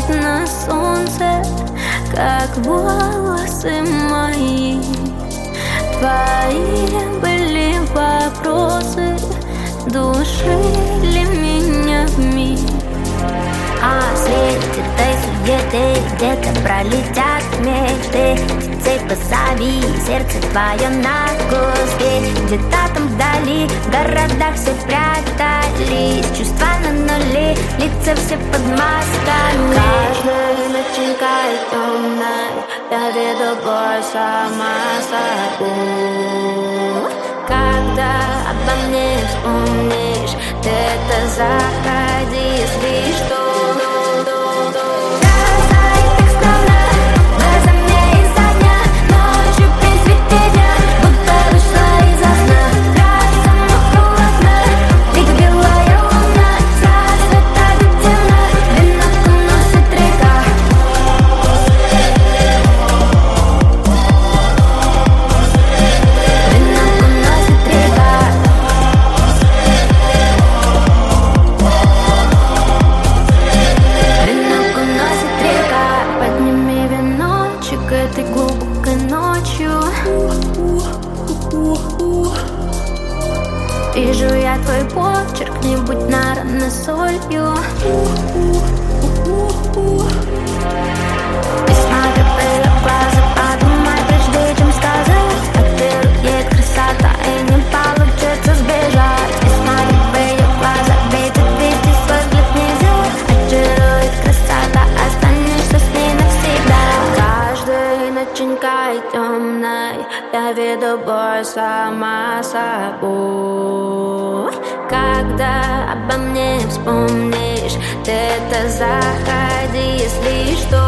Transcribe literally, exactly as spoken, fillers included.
светит на солнце, как волосы мои. Твои были вопросы, душили меня вмиг. А среди этой суеты где-то пролетят мечты. Птицей позови, сердце твое на куски. Где-то там вдали, в городах все прятались. Чувства на нуле, лица все под масками. Каждая ночинка темная, я веду бой сама собой. Когда обо мне вспомнишь, ты это заходи, если что. Этой глубокой ночью вижу я твой почерк, не будь на раны солью. И смотрю в ее глаза, подумай, прежде чем сказать. Отберет красота и не получится сбежать. И смотрю в ее глаза, ведь ответить свой взгляд нельзя. Очарует красота, останешься с ней навсегда. Ночинкой темной я веду бой сама собой. Когда обо мне вспомнишь, ты это заходи, если что.